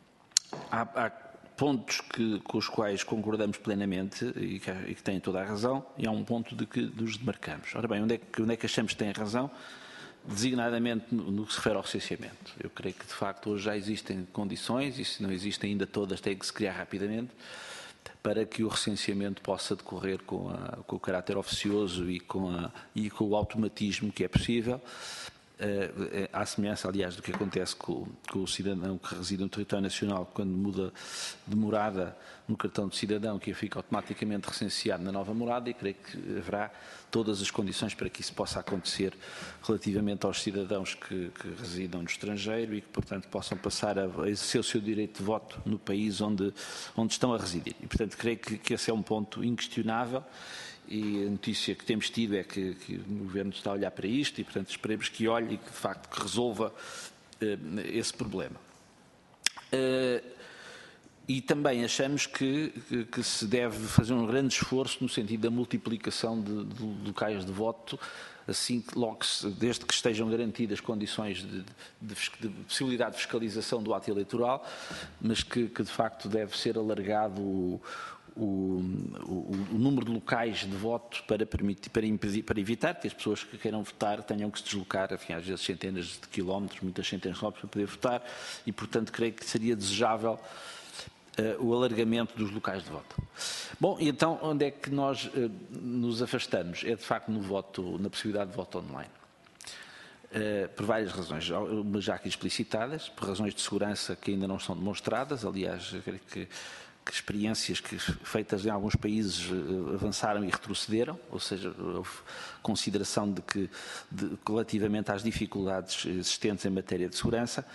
[SPEAKER 8] há pontos com os quais concordamos plenamente e que têm toda a razão, e há um ponto de que nos demarcamos. Ora bem, onde é que achamos que tem razão? Designadamente no que se refere ao recenseamento. Eu creio que, de facto, hoje já existem condições, e se não existem ainda todas, têm que se criar rapidamente, para que o recenseamento possa decorrer com o caráter oficioso e com o automatismo que é possível. À semelhança, aliás, do que acontece com o cidadão que reside no território nacional, quando muda de morada no cartão de cidadão, que fica automaticamente recenseado na nova morada, e creio que haverá todas as condições para que isso possa acontecer relativamente aos cidadãos que residam no estrangeiro e que, portanto, possam passar a exercer o seu direito de voto no país onde estão a residir. E, portanto, creio que esse é um ponto inquestionável. E a notícia que temos tido é que o Governo está a olhar para isto e, portanto, esperemos que olhe e que, de facto, que resolva esse problema. E também achamos que se deve fazer um grande esforço no sentido da multiplicação de locais de voto, assim que logo, desde que estejam garantidas condições de possibilidade de fiscalização do ato eleitoral, mas que de facto deve ser alargado o número de locais de voto para evitar que as pessoas que queiram votar tenham que se deslocar, enfim, às vezes centenas de quilómetros, muitas centenas de quilómetros para poder votar, e portanto creio que seria desejável o alargamento dos locais de voto. Bom, e então onde é que nós nos afastamos? É de facto no voto, na possibilidade de voto online. Por várias razões, já aqui explicitadas, por razões de segurança que ainda não são demonstradas. Aliás, creio que experiências feitas em alguns países avançaram e retrocederam, ou seja, houve consideração de que relativamente às dificuldades existentes em matéria de segurança.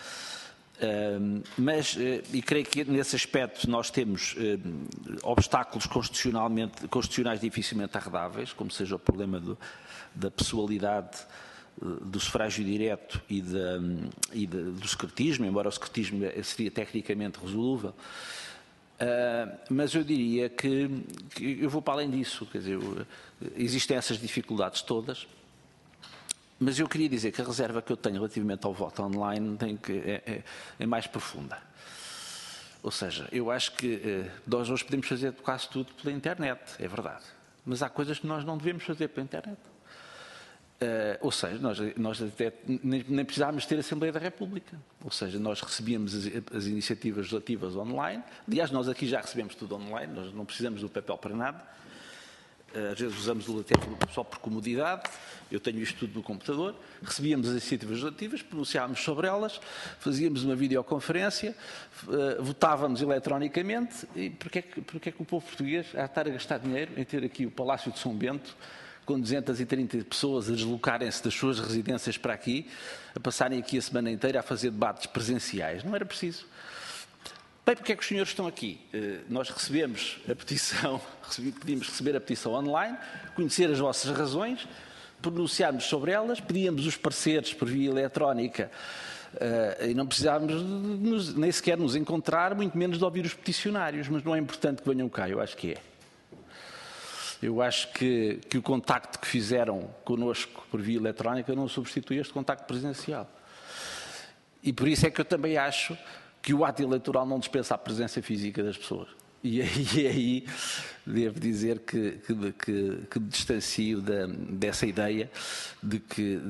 [SPEAKER 8] E creio que nesse aspecto nós temos obstáculos constitucionais dificilmente arredáveis, como seja o problema da pessoalidade, do sufrágio direto e do secretismo, embora o secretismo seria tecnicamente resolúvel. Mas eu diria que eu vou para além disso, quer dizer, existem essas dificuldades todas. Mas eu queria dizer que a reserva que eu tenho relativamente ao voto online é mais profunda. Ou seja, eu acho que nós hoje podemos fazer quase tudo pela internet, é verdade. Mas há coisas que nós não devemos fazer pela internet. Ou seja, nós até nem precisávamos ter a Assembleia da República. Ou seja, nós recebíamos as iniciativas legislativas online. Aliás, nós aqui já recebemos tudo online, nós não precisamos do papel para nada. Às vezes usamos o LaTeX só por comodidade, eu tenho isto tudo no computador, recebíamos as iniciativas legislativas, pronunciávamos sobre elas, fazíamos uma videoconferência, votávamos eletronicamente, e porquê é que o povo português há de estar a gastar dinheiro em ter aqui o Palácio de São Bento, com 230 pessoas a deslocarem-se das suas residências para aqui, a passarem aqui a semana inteira a fazer debates presenciais? Não era preciso. Bem, porque é que os senhores estão aqui? Nós recebemos a petição, pedimos receber a petição online, conhecer as vossas razões, pronunciarmos sobre elas, pedíamos os pareceres por via eletrónica e não precisávamos nem sequer nos encontrar, muito menos de ouvir os peticionários, mas não é importante que venham cá, eu acho que é. Eu acho que o contacto que fizeram connosco por via eletrónica não substitui este contacto presencial. E por isso é que eu também acho que o ato eleitoral não dispensa a presença física das pessoas. E aí devo dizer que me distancio dessa ideia de que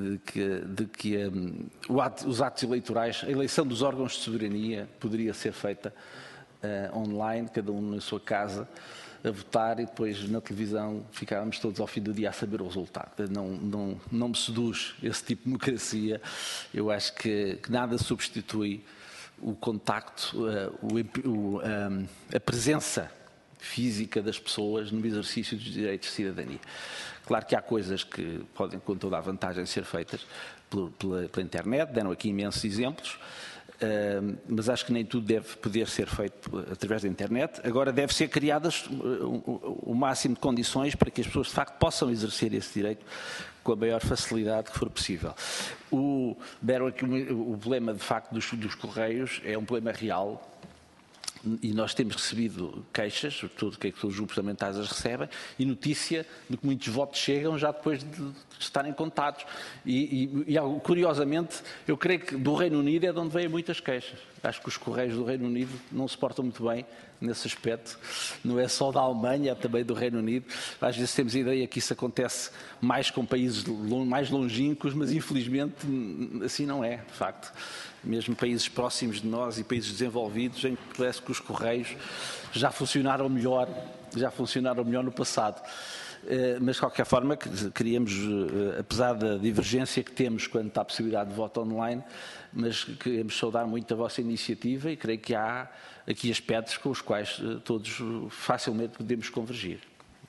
[SPEAKER 8] os atos eleitorais, a eleição dos órgãos de soberania poderia ser feita online, cada um na sua casa, a votar, e depois na televisão ficávamos todos ao fim do dia a saber o resultado. Não me seduz esse tipo de democracia. Eu acho que nada substitui o contacto, a presença física das pessoas no exercício dos direitos de cidadania. Claro que há coisas que podem, com toda a vantagem, ser feitas pela internet, deram aqui imensos exemplos, mas acho que nem tudo deve poder ser feito através da internet. Agora deve ser criadas o máximo de condições para que as pessoas de facto possam exercer esse direito com a maior facilidade que for possível. Deram aqui o problema de facto dos Correios, é um problema real. E nós temos recebido queixas, tudo que os grupos parlamentares as recebem, e notícia de que muitos votos chegam já depois de estarem contados. E curiosamente, eu creio que do Reino Unido é de onde vêm muitas queixas. Acho que os Correios do Reino Unido não se portam muito bem nesse aspecto. Não é só da Alemanha, é também do Reino Unido. Às vezes temos a ideia que isso acontece mais com países mais longínquos, mas infelizmente assim não é, de facto. Mesmo países próximos de nós e países desenvolvidos, em que parece que os Correios já funcionaram melhor no passado. Mas, de qualquer forma, queríamos, apesar da divergência que temos quanto à possibilidade de voto online, mas queremos saudar muito a vossa iniciativa e creio que há aqui aspectos com os quais todos facilmente podemos convergir.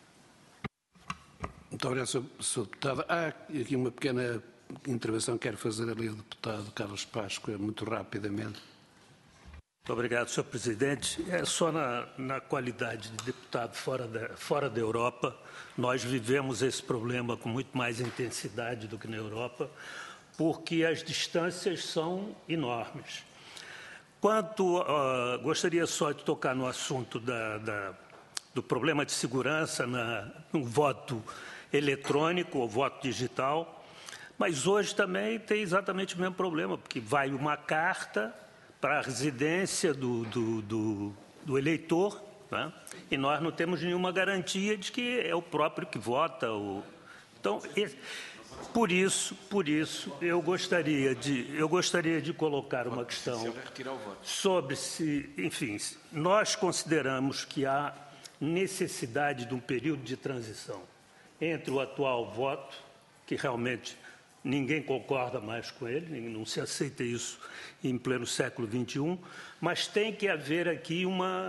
[SPEAKER 1] Muito obrigado, Sr. Deputado. Há aqui uma pequena intervenção que quero fazer ali ao deputado Carlos Páscoa, muito rapidamente.
[SPEAKER 9] Muito obrigado, Sr. Presidente. É só na qualidade de deputado fora da Europa, nós vivemos esse problema com muito mais intensidade do que na Europa, porque as distâncias são enormes. Gostaria só de tocar no assunto do problema de segurança no voto eletrônico ou voto digital, mas hoje também tem exatamente o mesmo problema, porque vai uma carta para a residência do eleitor, né? E nós não temos nenhuma garantia de que é o próprio que vota. Então, por isso, eu gostaria de colocar uma questão sobre se, enfim, nós consideramos que há necessidade de um período de transição entre o atual voto, que realmente ninguém concorda mais com ele, não se aceita isso em pleno século XXI, mas tem que haver aqui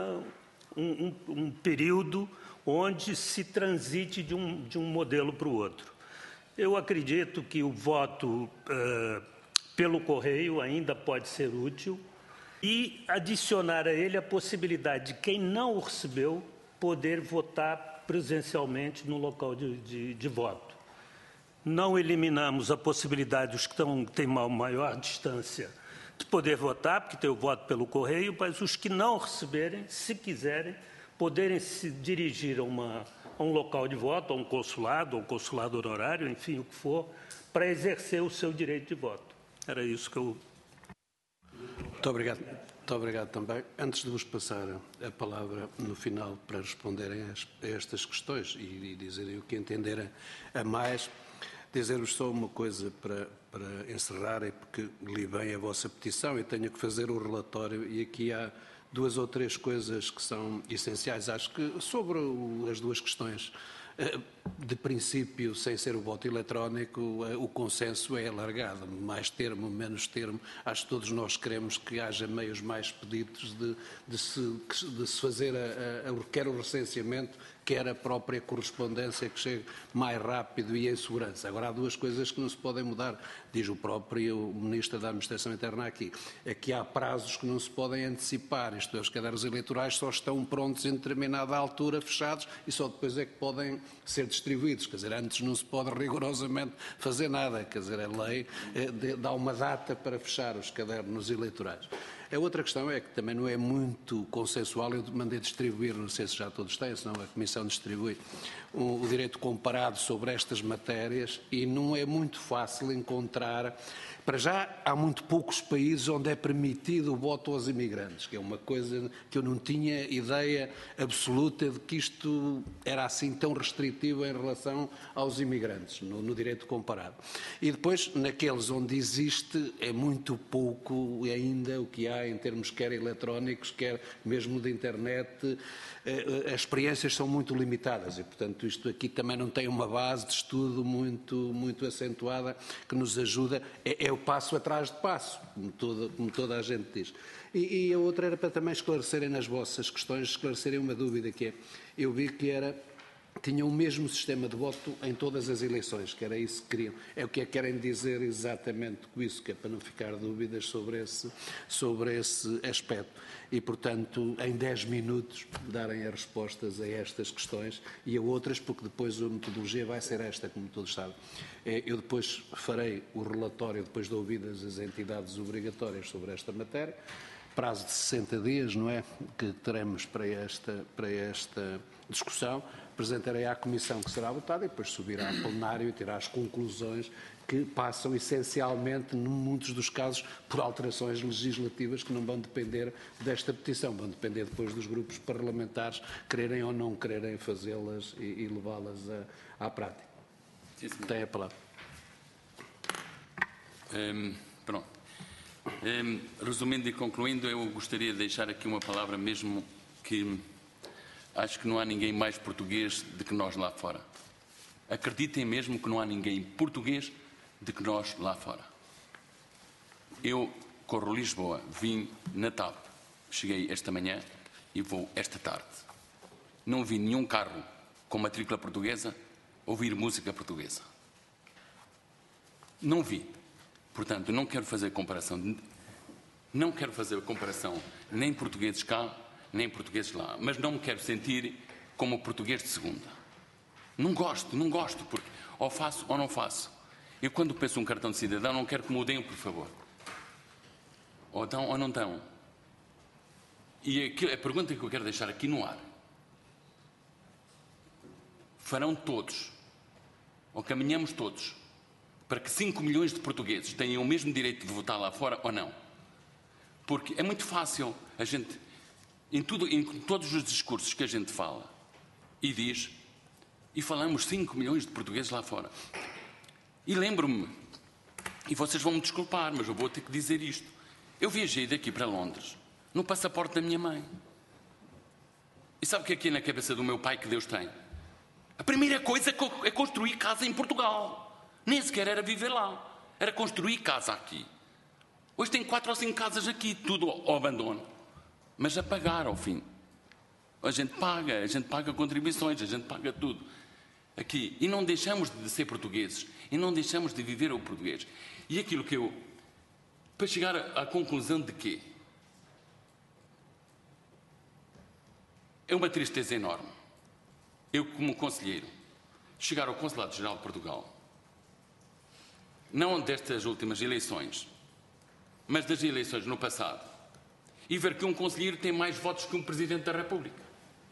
[SPEAKER 9] um período onde se transite de um modelo para o outro. Eu acredito que o voto pelo correio ainda pode ser útil e adicionar a ele a possibilidade de quem não o recebeu poder votar presencialmente no local de voto. Não eliminamos a possibilidade dos que têm maior distância de poder votar, porque tem o voto pelo correio, mas os que não receberem, se quiserem, poderem se dirigir a um local de voto, a um consulado honorário, enfim, o que for, para exercer o seu direito de voto. Era isso que eu...
[SPEAKER 1] Muito obrigado. Muito obrigado também. Antes de vos passar a palavra no final para responderem a estas questões e dizerem o que entenderem a mais, dizer-vos só uma coisa para encerrar, é porque li bem a vossa petição e tenho que fazer o relatório e aqui há 2 ou 3 coisas que são essenciais. Acho que sobre as 2 questões, de princípio, sem ser o voto eletrónico, o consenso é alargado, mais termo, menos termo. Acho que todos nós queremos que haja meios mais expeditos de se fazer quer o recenseamento, quer a própria correspondência que chegue mais rápido e em segurança. Agora, há 2 coisas que não se podem mudar, diz o próprio Ministro da Administração Interna aqui, é que há prazos que não se podem antecipar, isto é, os cadernos eleitorais só estão prontos em determinada altura, fechados, e só depois é que podem ser distribuídos, quer dizer, antes não se pode rigorosamente fazer nada, quer dizer, a lei dá uma data para fechar os cadernos eleitorais. A outra questão é que também não é muito consensual, eu mandei distribuir, não sei se já todos têm, senão a Comissão distribui, o direito comparado sobre estas matérias e não é muito fácil encontrar. Para já, há muito poucos países onde é permitido o voto aos imigrantes, que é uma coisa que eu não tinha ideia absoluta de que isto era assim tão restritivo em relação aos imigrantes, no direito comparado. E depois, naqueles onde existe, é muito pouco ainda o que há em termos quer eletrónicos, quer mesmo de internet. As experiências são muito limitadas e, portanto, isto aqui também não tem uma base de estudo muito acentuada que nos ajuda. É o passo atrás de passo, como toda a gente diz. E a outra era para também esclarecerem nas vossas questões, esclarecerem uma dúvida que é, eu vi que tinham o mesmo sistema de voto em todas as eleições, que era isso que queriam. É o que querem dizer exatamente com isso, que é para não ficar dúvidas sobre esse aspecto. E, portanto, em 10 minutos darem as respostas a estas questões e a outras, porque depois a metodologia vai ser esta, como todos sabem. Eu depois farei o relatório, depois de ouvidas as entidades obrigatórias sobre esta matéria, prazo de 60 dias, não é, que teremos para esta discussão, apresentarei à Comissão que será votada e depois subirá ao plenário e terá as conclusões que passam essencialmente, em muitos dos casos, por alterações legislativas que não vão depender desta petição, vão depender depois dos grupos parlamentares quererem ou não quererem fazê-las e levá-las à prática.
[SPEAKER 2] Sim,
[SPEAKER 1] tem a palavra.
[SPEAKER 2] Pronto. Resumindo e concluindo, eu gostaria de deixar aqui uma palavra mesmo que acho que não há ninguém mais português do que nós lá fora. Acreditem mesmo que não há ninguém português do que nós lá fora. Eu corro Lisboa, vim Natal, cheguei esta manhã e vou esta tarde. Não vi nenhum carro com matrícula portuguesa ouvir música portuguesa. Não vi. Portanto, não quero fazer comparação nem portugueses cá, nem portugueses lá, mas não me quero sentir como português de segunda. Não gosto, porque ou faço ou não faço. Eu, quando peço um cartão de cidadão, não quero que me o deem, por favor. Ou dão ou não dão. E a pergunta que eu quero deixar aqui no ar: farão todos, ou caminhamos todos, para que 5 milhões de portugueses tenham o mesmo direito de votar lá fora ou não? Porque é muito fácil a gente, em todos os discursos que a gente fala e diz, e falamos 5 milhões de portugueses lá fora. E lembro-me, e vocês vão me desculpar, mas eu vou ter que dizer isto. Eu viajei daqui para Londres no passaporte da minha mãe. E sabe o que é na cabeça do meu pai que Deus tem? A primeira coisa é construir casa em Portugal. Nem sequer era viver lá. Era construir casa aqui. Hoje tem 4 ou 5 casas aqui, tudo ao abandono. Mas a pagar ao fim. A gente paga contribuições, a gente paga tudo. Aqui. E não deixamos de ser portugueses. E não deixamos de viver o português. E aquilo que eu... Para chegar à conclusão de quê? É uma tristeza enorme. Eu, como conselheiro, chegar ao Consulado-Geral de Portugal, não destas últimas eleições, mas das eleições no passado, e ver que um conselheiro tem mais votos que um Presidente da República.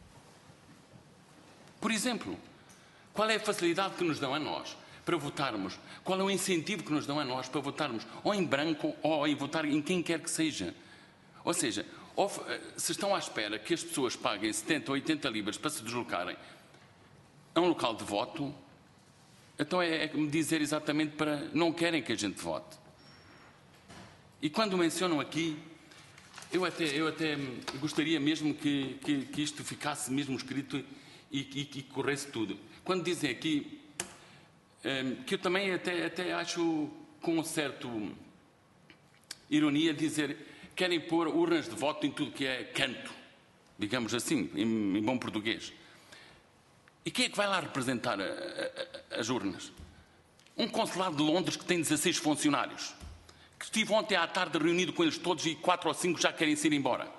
[SPEAKER 2] Por exemplo, qual é a facilidade que nos dão a nós para votarmos? Qual é o incentivo que nos dão a nós para votarmos ou em branco ou em votar em quem quer que seja? Ou seja, se estão à espera que as pessoas paguem 70 ou 80 libras para se deslocarem a um local de voto, então é me dizer exatamente para... não querem que a gente vote. E quando mencionam aqui, eu até gostaria mesmo que isto ficasse mesmo escrito e corresse tudo. Quando dizem aqui, que eu também até acho com um certo ironia dizer, querem pôr urnas de voto em tudo que é canto, digamos assim, em bom português. E quem é que vai lá representar as urnas? Um consulado de Londres que tem 16 funcionários, que estive ontem à tarde reunido com eles todos e 4 ou 5 já querem se ir embora.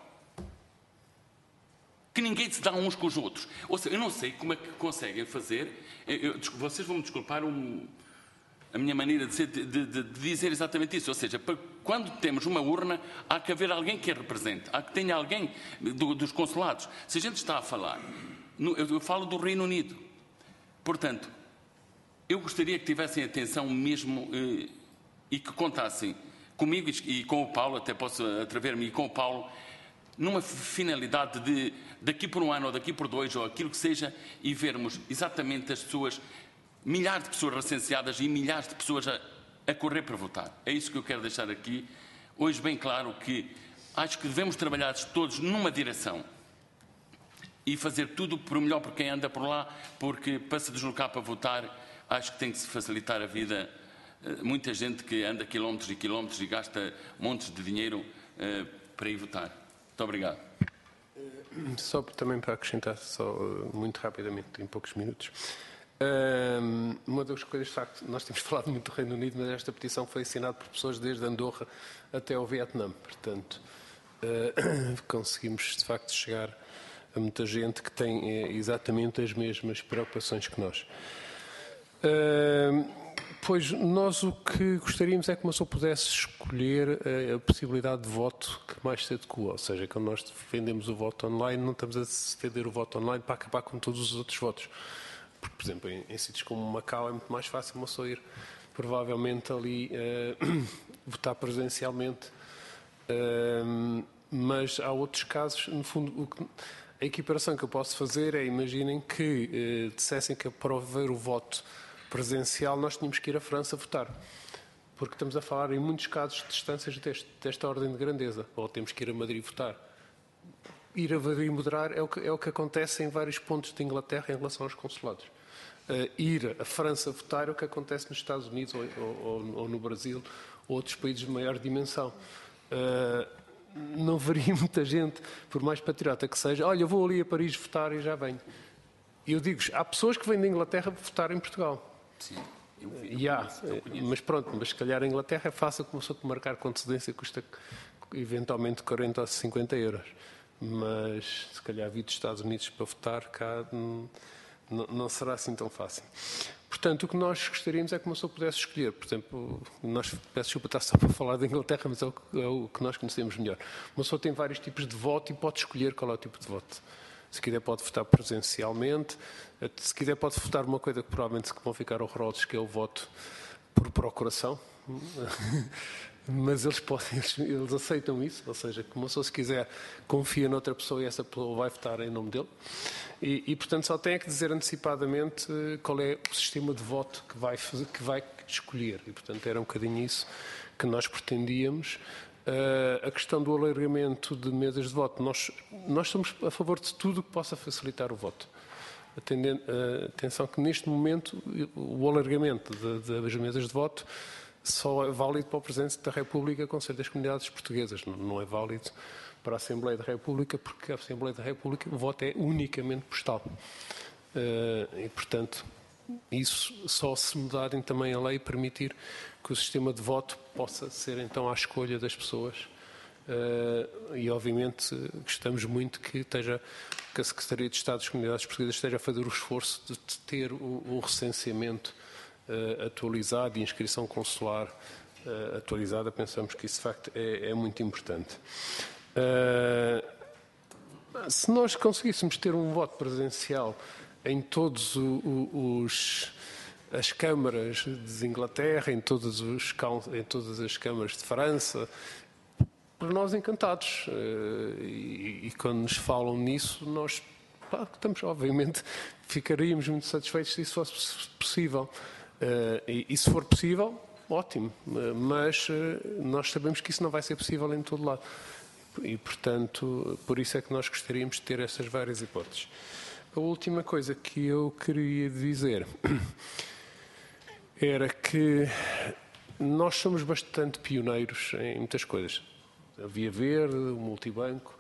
[SPEAKER 2] Que ninguém se dá uns com os outros. Ou seja, eu não sei como é que conseguem fazer... vocês vão me desculpar a minha maneira de dizer exatamente isso. Ou seja, quando temos uma urna, há que haver alguém que a represente. Há que tenha alguém dos consulados. Se a gente está a falar... Eu falo do Reino Unido. Portanto, eu gostaria que tivessem atenção mesmo e que contassem comigo e com o Paulo, até posso atrever-me, e com o Paulo, numa finalidade de, daqui por um ano, ou daqui por 2, ou aquilo que seja, e vermos exatamente as pessoas, milhares de pessoas recenseadas e milhares de pessoas a correr para votar. É isso que eu quero deixar aqui. Hoje bem claro que acho que devemos trabalhar todos numa direção e fazer tudo por melhor por quem anda por lá, porque para se deslocar para votar, acho que tem que se facilitar a vida. Muita gente que anda quilómetros e quilómetros e gasta montes de dinheiro para ir votar. Muito obrigado.
[SPEAKER 4] Só também para acrescentar, muito rapidamente, em poucos minutos. Uma das coisas, de facto, nós temos falado muito do Reino Unido, mas esta petição foi assinada por pessoas desde Andorra até ao Vietnã. Portanto, conseguimos, de facto, chegar a muita gente que tem exatamente as mesmas preocupações que nós. Pois nós o que gostaríamos é que uma pessoa pudesse escolher a possibilidade de voto que mais se adequa. Ou seja, quando nós defendemos o voto online, não estamos a defender o voto online para acabar com todos os outros votos. Porque, por exemplo, em sítios como Macau é muito mais fácil uma pessoa ir, provavelmente, ali votar presencialmente. Mas há outros casos, no fundo, a equiparação que eu posso fazer é, imaginem que dissessem que para haver o voto presencial nós tínhamos que ir à França votar. Porque estamos a falar em muitos casos de distâncias desta ordem de grandeza. Ou temos que ir a Madrid votar. Ir a Madrid moderar é o que acontece em vários pontos de Inglaterra em relação aos consulados. Ir a França votar é o que acontece nos Estados Unidos ou no Brasil ou outros países de maior dimensão. Não veria muita gente, por mais patriota que seja, olha, eu vou ali a Paris votar e já venho. E eu digo, há pessoas que vêm da Inglaterra votar em Portugal.
[SPEAKER 2] Sim,
[SPEAKER 4] mas pronto, mas se calhar a Inglaterra é fácil, começou a marcar com antecedência, custa eventualmente 40 ou 50 euros. Mas se calhar vir dos Estados Unidos para votar cá não será assim tão fácil. Portanto, o que nós gostaríamos é que uma pessoa pudesse escolher. Por exemplo, peço desculpa estar só para falar da Inglaterra, mas é o que nós conhecemos melhor. Uma pessoa tem vários tipos de voto e pode escolher qual é o tipo de voto. Se quiser pode votar presencialmente, se quiser pode votar uma coisa que provavelmente vão ficar horrorosos, que é o voto por procuração. Mas eles aceitam isso, ou seja, que uma pessoa, se quiser, confia noutra pessoa e essa pessoa vai votar em nome dele. E portanto, só tem que dizer antecipadamente qual é o sistema de voto que vai escolher. E, portanto, era um bocadinho isso que nós pretendíamos. A questão do alargamento de mesas de voto, nós somos a favor de tudo que possa facilitar o voto. Atenção que, neste momento, o alargamento das mesas de voto só é válido para o Presidente da República, Conselho das Comunidades Portuguesas. Não é válido para a Assembleia da República, porque a Assembleia da República o voto é unicamente postal. E, portanto, isso só se mudarem também a lei e permitir que o sistema de voto possa ser, então, à escolha das pessoas. E, obviamente, gostamos muito que a Secretaria de Estado das Comunidades Portuguesas esteja a fazer o esforço de ter um recenseamento atualizado e inscrição consular atualizada. Pensamos que isso, de facto, é muito importante. Se nós conseguíssemos ter um voto presencial em todas as câmaras de Inglaterra, em todas as câmaras de França, para nós encantados. E quando nos falam nisso, nós obviamente, ficaríamos muito satisfeitos se isso fosse possível. E se for possível, ótimo, mas nós sabemos que isso não vai ser possível em todo lado. E, portanto, por isso é que nós gostaríamos de ter essas várias hipóteses. A última coisa que eu queria dizer era que nós somos bastante pioneiros em muitas coisas. A Via Verde, o multibanco.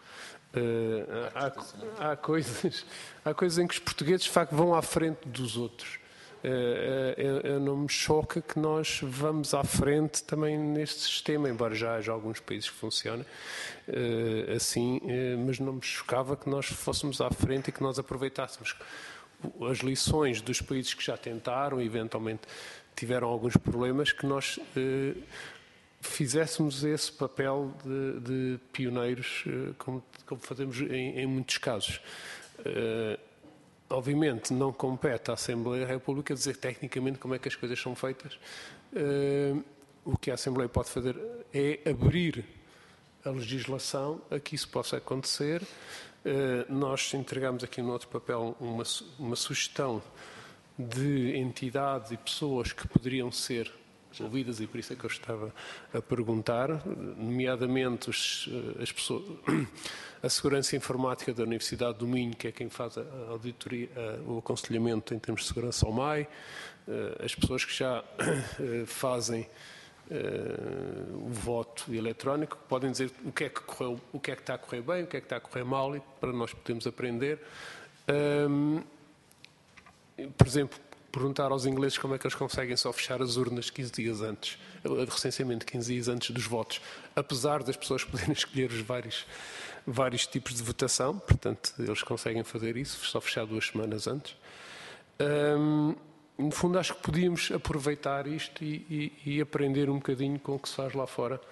[SPEAKER 4] Há coisas em que os portugueses, de facto, vão à frente dos outros. Não me choca que nós vamos à frente também neste sistema, embora já haja alguns países que funcionem assim, mas não me chocava que nós fôssemos à frente e que nós aproveitássemos as lições dos países que já tentaram e eventualmente tiveram alguns problemas, que nós fizéssemos esse papel de pioneiros, como fazemos em muitos casos. Obviamente, não compete à Assembleia da República dizer tecnicamente como é que as coisas são feitas. O que a Assembleia pode fazer é abrir a legislação a que isso possa acontecer. Nós entregamos aqui no outro papel uma sugestão de entidades e pessoas que poderiam ser ouvidas, e por isso é que eu estava a perguntar, nomeadamente as pessoas, a Segurança Informática da Universidade do Minho, que é quem faz a auditoria, o aconselhamento em termos de segurança ao MAI, as pessoas que já fazem o voto eletrónico, podem dizer o que é que está a correr bem, o que é que está a correr mal, e para nós podermos aprender. Por exemplo, perguntar aos ingleses como é que eles conseguem só fechar as urnas 15 dias antes, o recenseamento 15 dias antes dos votos, apesar das pessoas poderem escolher os vários tipos de votação. Portanto, eles conseguem fazer isso, só fechar 2 semanas antes. No fundo, acho que podíamos aproveitar isto e aprender um bocadinho com o que se faz lá fora.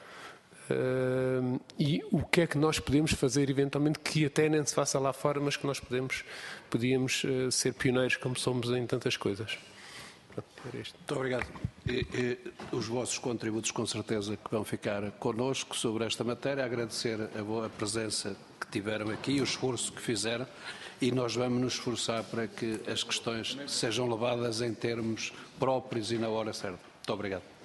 [SPEAKER 4] E o que é que nós podemos fazer, eventualmente, que até nem se faça lá fora, mas que nós podíamos ser pioneiros, como somos em tantas coisas.
[SPEAKER 1] Muito obrigado. Os vossos contributos, com certeza, que vão ficar connosco sobre esta matéria. Agradecer a presença que tiveram aqui, o esforço que fizeram, e nós vamos nos esforçar para que as questões sejam levadas em termos próprios e na hora certa. Muito obrigado.